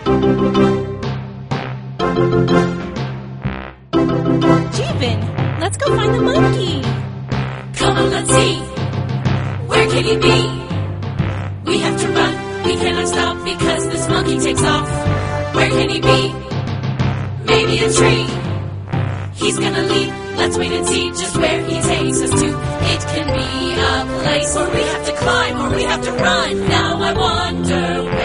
Jeevan, let's go find the monkey. Come on, let's see. Where can he be? We have to run. We cannot stop because this monkey takes off. Where can he be? Maybe a tree. He's gonna leap. Let's wait and see just where he takes us to. It can be a place where we have to climb or we have to run. Now I wonder where